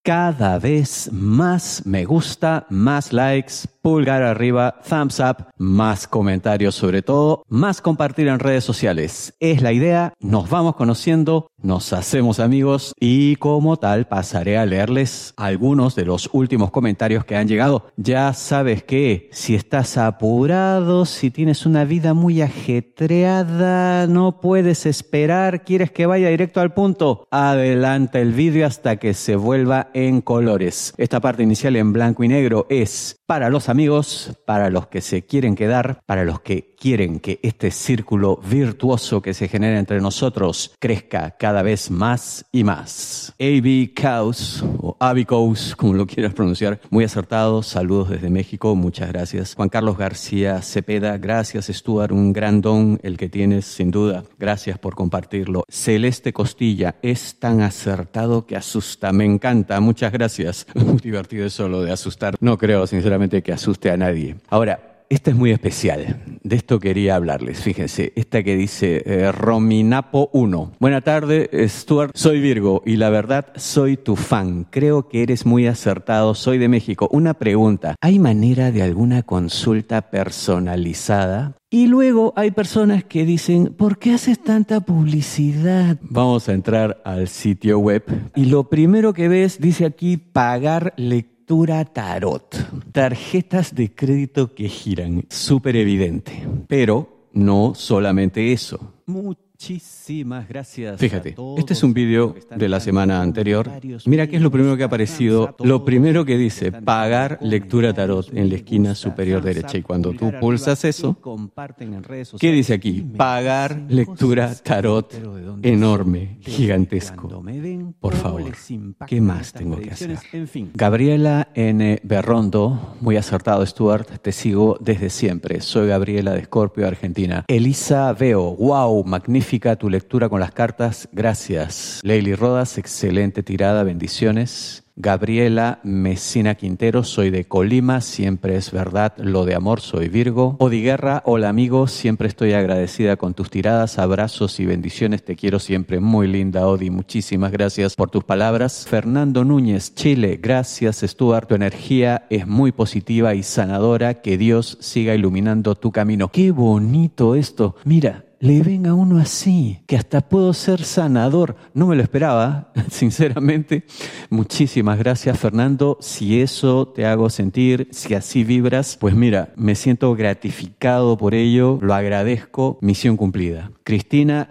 Cada vez más me gusta, más likes, pulgar arriba, thumbs up, más comentarios sobre todo, más compartir en redes sociales. Es la idea, nos vamos conociendo, nos hacemos amigos y como tal pasaré a leerles algunos de los últimos comentarios que han llegado. Ya sabes que si estás apurado, si tienes una vida muy ajetreada, no puedes esperar, quieres que vaya directo al punto, adelanta el vídeo hasta que se vuelva en colores. Esta parte inicial en blanco y negro es para los amigos, para los que se quieren quedar, para los que quieren que este círculo virtuoso que se genera entre nosotros crezca cada vez más y más. A.B. Caus, o Abby Caus, como lo quieras pronunciar, muy acertado, saludos desde México, muchas gracias. Juan Carlos García Cepeda, gracias Stuart, un gran don el que tienes sin duda, gracias por compartirlo. Celeste Costilla, es tan acertado que asusta, me encanta, muchas gracias. Muy divertido eso lo de asustar, no creo sinceramente que asuste a nadie. Ahora, esta es muy especial, de esto quería hablarles, fíjense, esta que dice Rominapo 1. Buena tarde, Stuart, soy Virgo y la verdad soy tu fan, creo que eres muy acertado, soy de México. Una pregunta, ¿hay manera de alguna consulta personalizada? Y luego hay personas que dicen, ¿por qué haces tanta publicidad? Vamos a entrar al sitio web y lo primero que ves, dice aquí, pagar lectura tarot. Tarjetas de crédito que giran, súper evidente. Pero no solamente eso. Muchísimas gracias. Fíjate, este es un vídeo de la semana anterior. Mira qué es lo primero que ha aparecido. Lo primero que dice, pagar lectura tarot en la esquina superior derecha. Y cuando tú pulsas eso, ¿qué dice aquí? Pagar lectura tarot enorme, gigantesco. Por favor, ¿qué más tengo que hacer? Gabriela N. Berrondo, muy acertado Stuart, te sigo desde siempre. Soy Gabriela de Escorpio, Argentina. Elisa Veo, wow, magnífica tu lectura con las cartas, gracias. Leili Rodas, excelente tirada, bendiciones. Gabriela Mesina Quintero, soy de Colima, siempre es verdad lo de amor, soy Virgo. Odi Guerra, hola amigo, siempre estoy agradecida con tus tiradas, abrazos y bendiciones, te quiero siempre, muy linda Odi, muchísimas gracias por tus palabras. Fernando Núñez, Chile, gracias Stuart, tu energía es muy positiva y sanadora, que Dios siga iluminando tu camino. Qué bonito esto, mira. Le ven a uno así, que hasta puedo ser sanador. No me lo esperaba, sinceramente. Muchísimas gracias, Fernando. Si eso te hago sentir, si así vibras, pues mira, me siento gratificado por ello, lo agradezco, misión cumplida. Cristina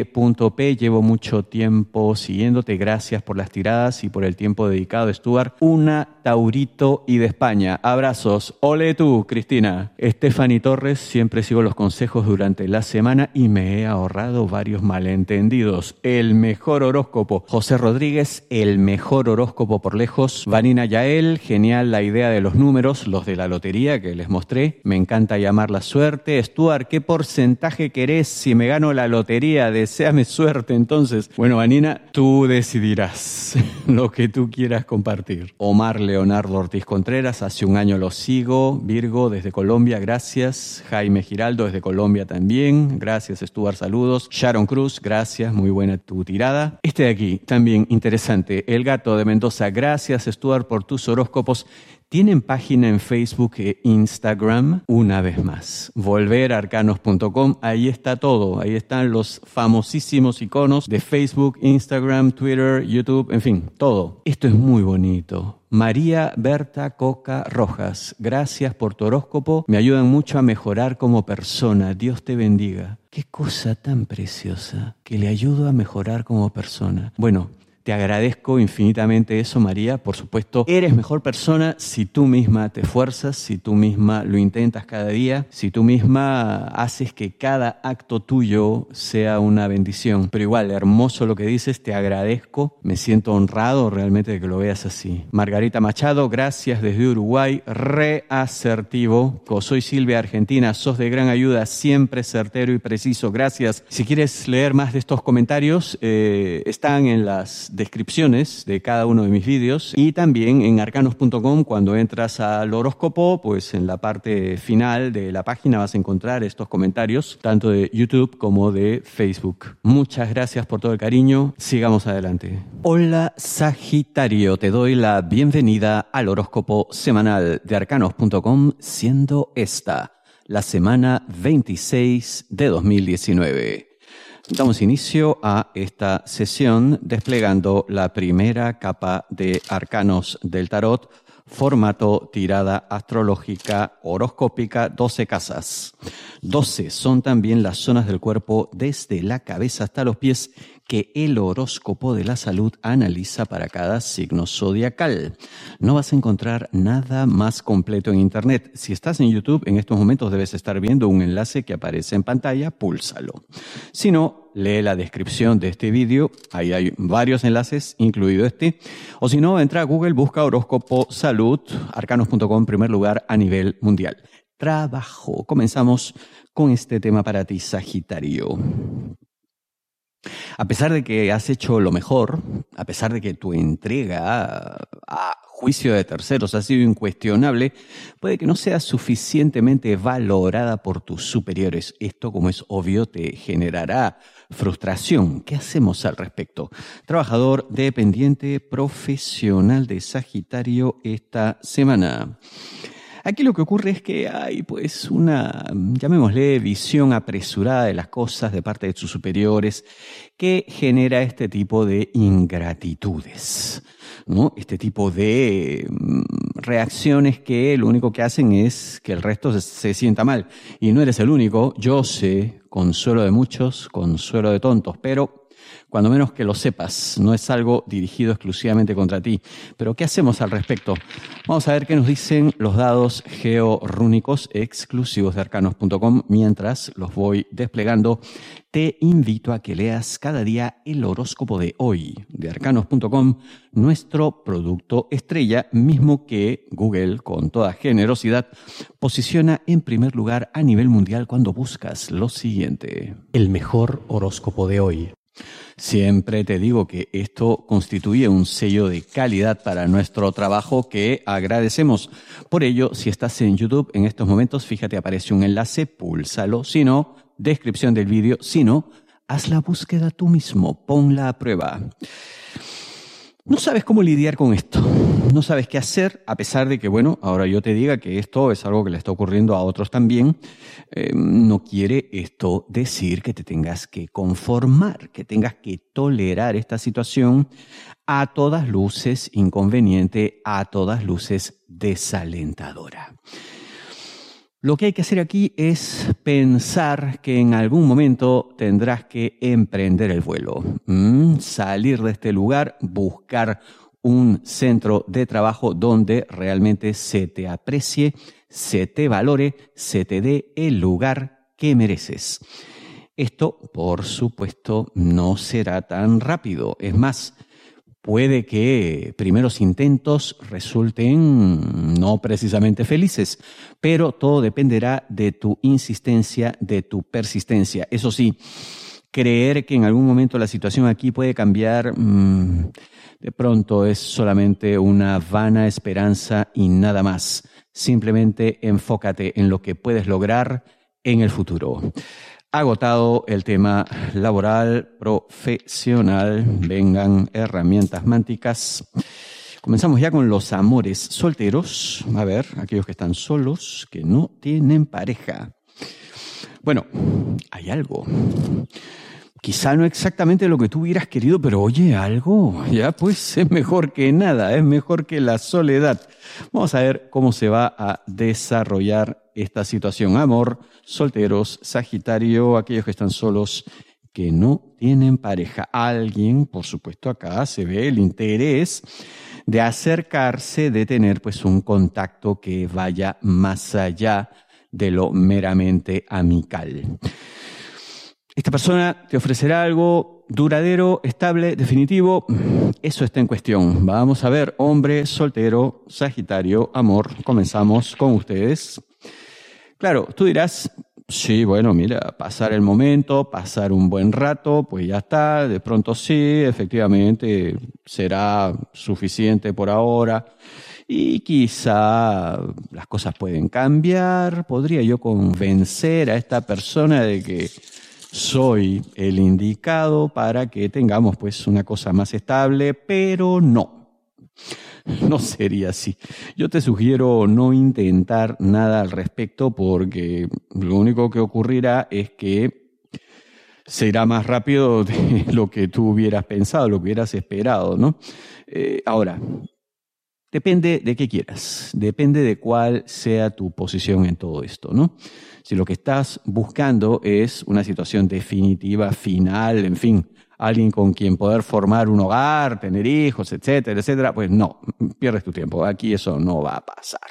G.P, llevo mucho tiempo siguiéndote, gracias por las tiradas y por el tiempo dedicado, Stuart. Una Taurito y de España. Abrazos. Ole tú, Cristina. Stephanie Torres, siempre sigo los consejos durante la semana y me he ahorrado varios malentendidos. El mejor horóscopo. José Rodríguez, el mejor horóscopo por lejos. Vanina Yael, genial la idea de los números, los de la lotería que les mostré. Me encanta llamar la suerte. Stuart, ¿qué porcentaje querés si me gano la lotería? Deséame suerte entonces. Bueno, Vanina, tú decidirás lo que tú quieras compartir. Omar Leonardo Ortiz Contreras, hace un año lo sigo. Virgo, desde Colombia, gracias. Jaime Giraldo, desde Colombia también. Gracias, Stuart, saludos. Sharon Cruz, gracias, muy buena tu tirada. Este de aquí, también interesante. El Gato de Mendoza, gracias, Stuart, por tus horóscopos. ¿Tienen página en Facebook e Instagram? Una vez más, volverarcanos.com, ahí está todo, ahí están los famosísimos iconos de Facebook, Instagram, Twitter, YouTube, en fin, todo. Esto es muy bonito. María Berta Coca Rojas, gracias por tu horóscopo, me ayudan mucho a mejorar como persona, Dios te bendiga. Qué cosa tan preciosa, que le ayudo a mejorar como persona. Bueno, te agradezco infinitamente eso, María. Por supuesto, eres mejor persona si tú misma te esfuerzas, si tú misma lo intentas cada día, si tú misma haces que cada acto tuyo sea una bendición. Pero igual, hermoso lo que dices, te agradezco. Me siento honrado realmente de que lo veas así. Margarita Machado, gracias desde Uruguay. Reasertivo. Soy Silvia, Argentina. Sos de gran ayuda, siempre certero y preciso. Gracias. Si quieres leer más de estos comentarios, están en las descripciones de cada uno de mis vídeos y también en arcanos.com. Cuando entras al horóscopo, pues en la parte final de la página vas a encontrar estos comentarios, tanto de YouTube como de Facebook. Muchas gracias por todo el cariño. Sigamos adelante. Hola Sagitario, te doy la bienvenida al horóscopo semanal de arcanos.com, siendo esta la semana 26 de 2019. Damos inicio a esta sesión desplegando la primera capa de arcanos del tarot, formato tirada astrológica horoscópica, 12 casas. 12 son también las zonas del cuerpo desde la cabeza hasta los pies que el horóscopo de la salud analiza para cada signo zodiacal. No vas a encontrar nada más completo en Internet. Si estás en YouTube, en estos momentos debes estar viendo un enlace que aparece en pantalla, púlsalo. Si no, lee la descripción de este vídeo, ahí hay varios enlaces, incluido este. O si no, entra a Google, busca horóscopo salud, arcanos.com, primer lugar a nivel mundial. Trabajo. Comenzamos con este tema para ti, Sagitario. A pesar de que has hecho lo mejor, a pesar de que tu entrega a juicio de terceros ha sido incuestionable, puede que no sea suficientemente valorada por tus superiores. Esto, como es obvio, te generará frustración. ¿Qué hacemos al respecto? Trabajador dependiente profesional de Sagitario esta semana. Aquí lo que ocurre es que hay pues una, llamémosle, visión apresurada de las cosas de parte de sus superiores que genera este tipo de ingratitudes, ¿no? Este tipo de reacciones que lo único que hacen es que el resto se sienta mal. Y no eres el único, yo sé, consuelo de muchos, consuelo de tontos, pero cuando menos que lo sepas, no es algo dirigido exclusivamente contra ti. Pero ¿qué hacemos al respecto? Vamos a ver qué nos dicen los dados georrúnicos exclusivos de arcanos.com. Mientras los voy desplegando, te invito a que leas cada día el horóscopo de hoy de arcanos.com, nuestro producto estrella, mismo que Google, con toda generosidad, posiciona en primer lugar a nivel mundial cuando buscas lo siguiente: el mejor horóscopo de hoy. Siempre te digo que esto constituye un sello de calidad para nuestro trabajo que agradecemos. Por ello, si estás en YouTube en estos momentos, fíjate, aparece un enlace, púlsalo. Si no, descripción del vídeo. Si no, haz la búsqueda tú mismo, ponla a prueba. No sabes cómo lidiar con esto, no sabes qué hacer, a pesar de que, bueno, ahora yo te diga que esto es algo que le está ocurriendo a otros también. No quiere esto decir que te tengas que conformar, que tengas que tolerar esta situación a todas luces inconveniente, a todas luces desalentadora. Lo que hay que hacer aquí es pensar que en algún momento tendrás que emprender el vuelo, salir de este lugar, buscar un centro de trabajo donde realmente se te aprecie, se te valore, se te dé el lugar que mereces. Esto, por supuesto, no será tan rápido. Es más, puede que primeros intentos resulten no precisamente felices, pero todo dependerá de tu insistencia, de tu persistencia. Eso sí, creer que en algún momento la situación aquí puede cambiar, de pronto es solamente una vana esperanza y nada más. Simplemente enfócate en lo que puedes lograr en el futuro. Agotado el tema laboral, profesional, vengan herramientas mánticas. Comenzamos ya con los amores solteros. A ver, aquellos que están solos, que no tienen pareja. Bueno, hay algo. Quizá no exactamente lo que tú hubieras querido, pero oye, algo, ya pues es mejor que nada, es mejor que la soledad. Vamos a ver cómo se va a desarrollar esta situación. Amor, solteros, Sagitario, aquellos que están solos, que no tienen pareja. Alguien, por supuesto, acá se ve el interés de acercarse, de tener pues un contacto que vaya más allá de lo meramente amical. Esta persona te ofrecerá algo duradero, estable, definitivo. Eso está en cuestión. Vamos a ver, hombre, soltero, Sagitario, amor. Comenzamos con ustedes. Claro, tú dirás, Sí, bueno, mira, pasar el momento, pasar un buen rato, pues ya está. De pronto sí, efectivamente, será suficiente por ahora. Y quizá las cosas pueden cambiar. Podría yo convencer a esta persona de que soy el indicado para que tengamos pues una cosa más estable, pero no. No sería así. Yo te sugiero no intentar nada al respecto porque lo único que ocurrirá es que será más rápido de lo que tú hubieras pensado, lo que hubieras esperado, ¿no? Ahora, depende de qué quieras, depende de cuál sea tu posición en todo esto, ¿no? Si lo que estás buscando es una situación definitiva, final, en fin, alguien con quien poder formar un hogar, tener hijos, etcétera, etcétera, pues no, pierdes tu tiempo. Aquí eso no va a pasar.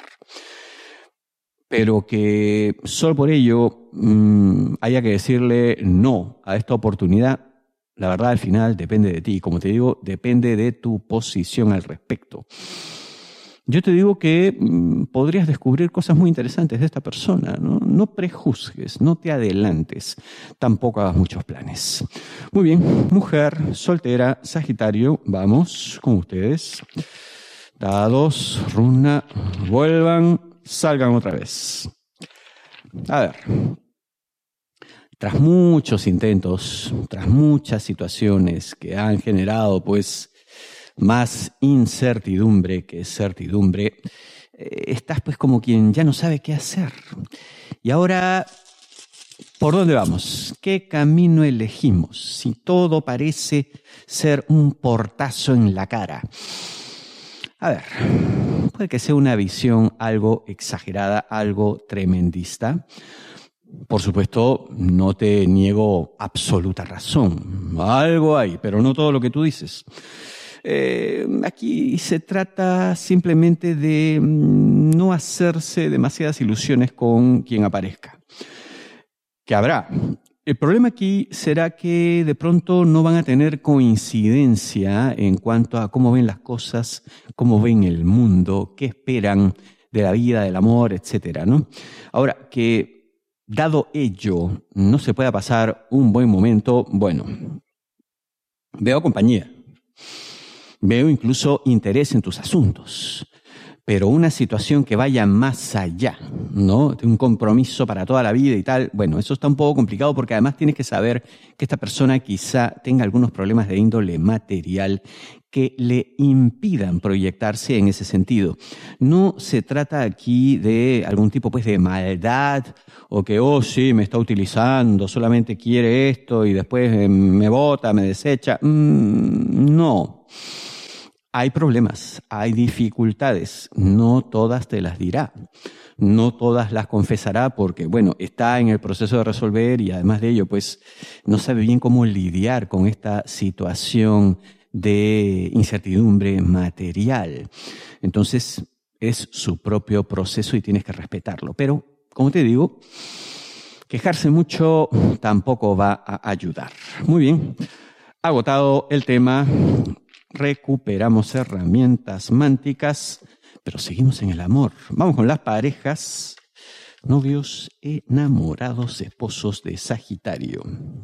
Pero que solo por ello haya que decirle no a esta oportunidad, la verdad al final depende de ti. Como te digo, depende de tu posición al respecto. Yo te digo que podrías descubrir cosas muy interesantes de esta persona, ¿no? No prejuzgues, no te adelantes, tampoco hagas muchos planes. Muy bien, mujer, soltera, Sagitario, vamos con ustedes. Dados, runa, vuelvan, salgan otra vez. A ver, tras muchos intentos, tras muchas situaciones que han generado pues más incertidumbre que certidumbre, estás pues como quien ya no sabe qué hacer. Y ahora, ¿por dónde vamos? ¿Qué camino elegimos? Si todo parece ser un portazo en la cara. A ver, puede que sea una visión algo exagerada, algo tremendista. Por supuesto, no te niego absoluta razón. Algo hay, pero no todo lo que tú dices. Aquí se trata simplemente de no hacerse demasiadas ilusiones con quien aparezca. Que habrá. El problema aquí será que de pronto no van a tener coincidencia en cuanto a cómo ven las cosas, cómo ven el mundo, qué esperan de la vida, del amor, etcétera, ¿no? Ahora, que dado ello no se pueda pasar un buen momento, bueno, veo compañía. Veo incluso interés en tus asuntos, pero una situación que vaya más allá, ¿no? De un compromiso para toda la vida y tal, bueno, eso está un poco complicado porque además tienes que saber que esta persona quizá tenga algunos problemas de índole material que le impidan proyectarse en ese sentido. No se trata aquí de algún tipo pues de maldad o que, oh sí, me está utilizando, solamente quiere esto y después me bota, me desecha. No. Hay problemas, hay dificultades, no todas te las dirá, no todas las confesará porque, bueno, está en el proceso de resolver y además de ello, pues, no sabe bien cómo lidiar con esta situación de incertidumbre material. Entonces, es su propio proceso y tienes que respetarlo. Pero, como te digo, quejarse mucho tampoco va a ayudar. Muy bien, agotado el tema. Recuperamos herramientas mánticas, pero seguimos en el amor. Vamos con las parejas, novios, enamorados, esposos de Sagitario.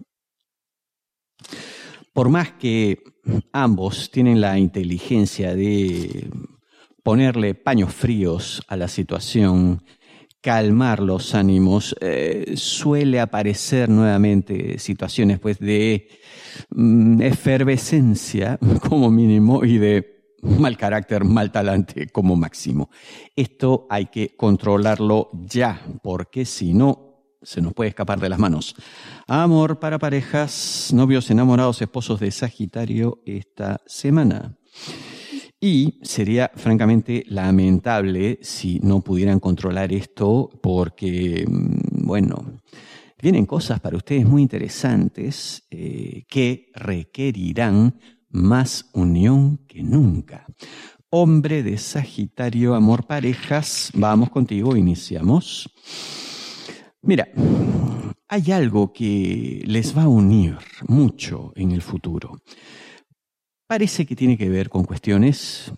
Por más que ambos tienen la inteligencia de ponerle paños fríos a la situación, calmar los ánimos, suele aparecer nuevamente situaciones pues de efervescencia como mínimo y de mal carácter, mal talante como máximo. Esto hay que controlarlo ya, porque si no, se nos puede escapar de las manos. Amor para parejas, novios, enamorados, esposos de Sagitario esta semana. Y sería francamente lamentable si no pudieran controlar esto porque, bueno, vienen cosas para ustedes muy interesantes que requerirán más unión que nunca. Hombre de Sagitario, amor, parejas, vamos contigo, iniciamos. Mira, hay algo que les va a unir mucho en el futuro. Parece que tiene que ver con cuestiones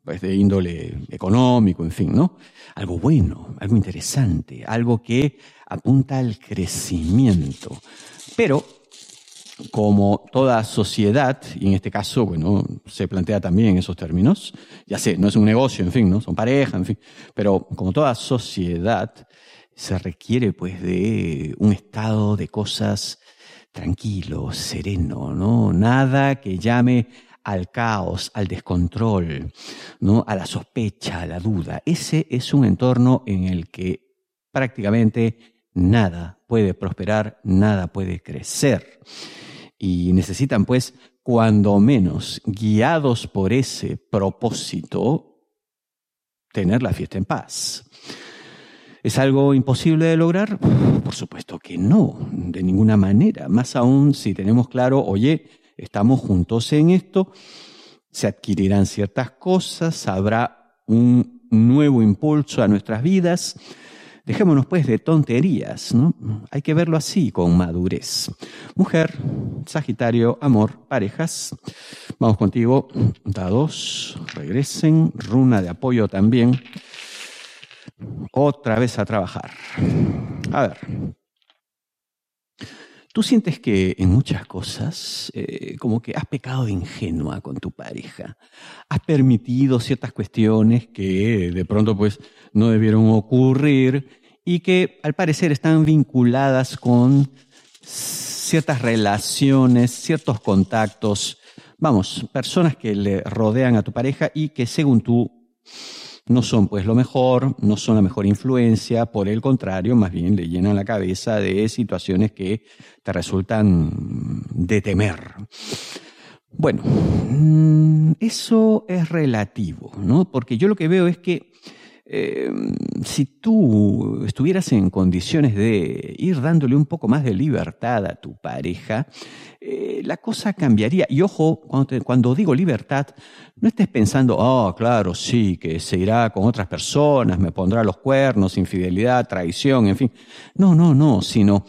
pues de índole económico, en fin, ¿no? Algo bueno, algo interesante, algo que apunta al crecimiento. Pero, como toda sociedad, y en este caso, bueno, se plantea también en esos términos, ya sé, no es un negocio, en fin, ¿no? Son pareja, en fin, pero como toda sociedad, se requiere pues de un estado de cosas tranquilo, sereno, ¿no? Nada que llame al caos, al descontrol, ¿no? A la sospecha, a la duda. Ese es un entorno en el que prácticamente nada puede prosperar, nada puede crecer. Y necesitan, pues, cuando menos, guiados por ese propósito, tener la fiesta en paz. ¿Es algo imposible de lograr? Por supuesto que no, de ninguna manera. Más aún si tenemos claro, oye, estamos juntos en esto, se adquirirán ciertas cosas, habrá un nuevo impulso a nuestras vidas. Dejémonos pues de tonterías, ¿no? Hay que verlo así, con madurez. Mujer, Sagitario, amor, parejas. Vamos contigo. Dados, regresen. Runa de apoyo también. Otra vez a trabajar. A ver. ¿Tú sientes que en muchas cosas como que has pecado de ingenua con tu pareja? ¿Has permitido ciertas cuestiones que de pronto pues no debieron ocurrir y que al parecer están vinculadas con ciertas relaciones, ciertos contactos, vamos, personas que le rodean a tu pareja y que según tú no son pues lo mejor, no son la mejor influencia, por el contrario, más bien le llenan la cabeza de situaciones que te resultan de temer? Bueno, eso es relativo, ¿no? Porque yo lo que veo es que si tú estuvieras en condiciones de ir dándole un poco más de libertad a tu pareja, la cosa cambiaría. Y ojo, cuando digo libertad, no estés pensando, claro, sí, que se irá con otras personas, me pondrá los cuernos, infidelidad, traición, en fin. No, sino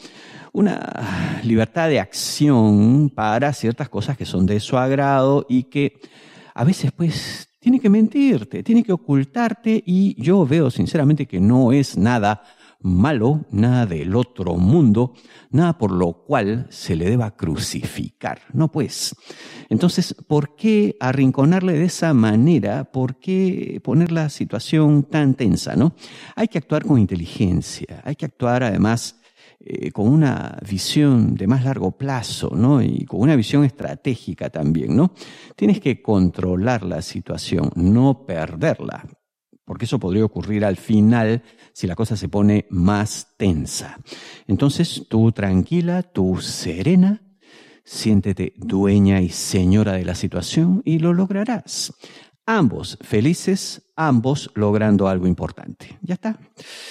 una libertad de acción para ciertas cosas que son de su agrado y que a veces pues tiene que mentirte, tiene que ocultarte, y yo veo sinceramente que no es nada malo, nada del otro mundo, nada por lo cual se le deba crucificar. No pues. Entonces, ¿por qué arrinconarle de esa manera? ¿Por qué poner la situación tan tensa, no? Hay que actuar con inteligencia, hay que actuar además con una visión de más largo plazo, ¿no? Y con una visión estratégica también, ¿no? Tienes que controlar la situación, no perderla, porque eso podría ocurrir al final si la cosa se pone más tensa. Entonces, tú tranquila, tú serena, siéntete dueña y señora de la situación y lo lograrás. Ambos felices, ambos logrando algo importante. Ya está.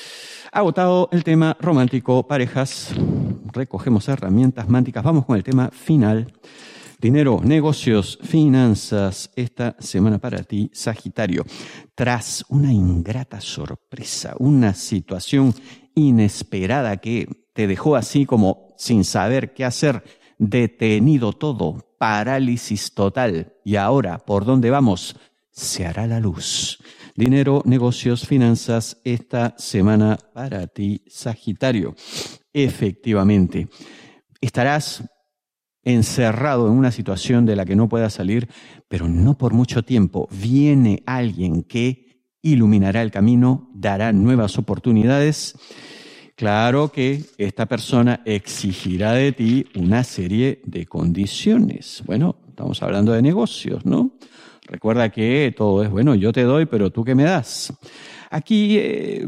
Agotado el tema romántico, parejas, recogemos herramientas mánticas, vamos con el tema final. Dinero, negocios, finanzas, esta semana para ti, Sagitario. Tras una ingrata sorpresa, una situación inesperada que te dejó así como sin saber qué hacer, detenido todo, parálisis total, y ahora, ¿por dónde vamos? Se hará la luz. Dinero, negocios, finanzas, esta semana para ti, Sagitario. Efectivamente, estarás encerrado en una situación de la que no puedas salir, pero no por mucho tiempo. Viene alguien que iluminará el camino, dará nuevas oportunidades. Claro que esta persona exigirá de ti una serie de condiciones. Bueno, estamos hablando de negocios, ¿no? Recuerda que todo es, bueno, yo te doy, pero ¿tú qué me das? Aquí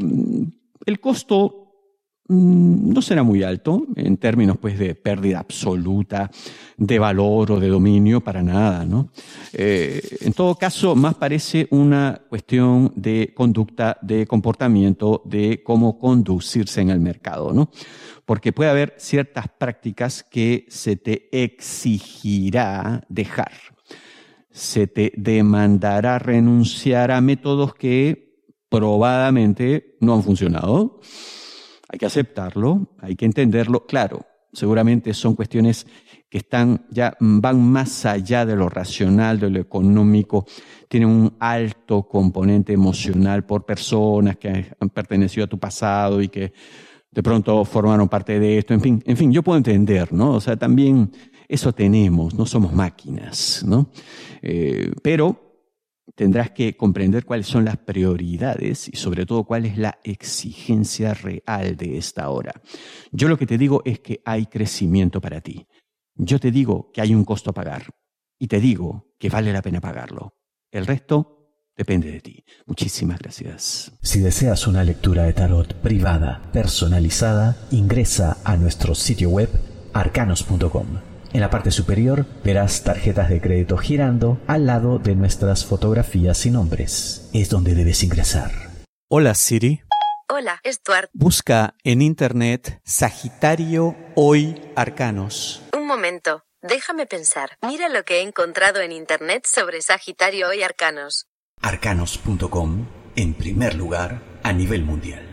el costo no será muy alto en términos pues de pérdida absoluta de valor o de dominio, para nada, ¿no? En todo caso, más parece una cuestión de conducta, de comportamiento, de cómo conducirse en el mercado, ¿no? Porque puede haber ciertas prácticas que se te exigirá dejar. Se te demandará renunciar a métodos que probadamente no han funcionado. Hay que aceptarlo, hay que entenderlo. Claro, seguramente son cuestiones que van más allá de lo racional, de lo económico, tienen un alto componente emocional por personas que han pertenecido a tu pasado y que de pronto formaron parte de esto. En fin, yo puedo entender, ¿no? O sea, también eso tenemos, no somos máquinas, ¿no? Pero tendrás que comprender cuáles son las prioridades y sobre todo cuál es la exigencia real de esta hora. Yo lo que te digo es que hay crecimiento para ti. Yo te digo que hay un costo a pagar y te digo que vale la pena pagarlo. El resto depende de ti. Muchísimas gracias. Si deseas una lectura de tarot privada, personalizada, ingresa a nuestro sitio web arcanos.com. En la parte superior verás tarjetas de crédito girando al lado de nuestras fotografías y nombres. Es donde debes ingresar. Hola Siri. Hola, Stuart. Busca en internet Sagitario Hoy Arcanos. Un momento, déjame pensar. Mira lo que he encontrado en internet sobre Sagitario Hoy Arcanos. Arcanos.com, en primer lugar a nivel mundial.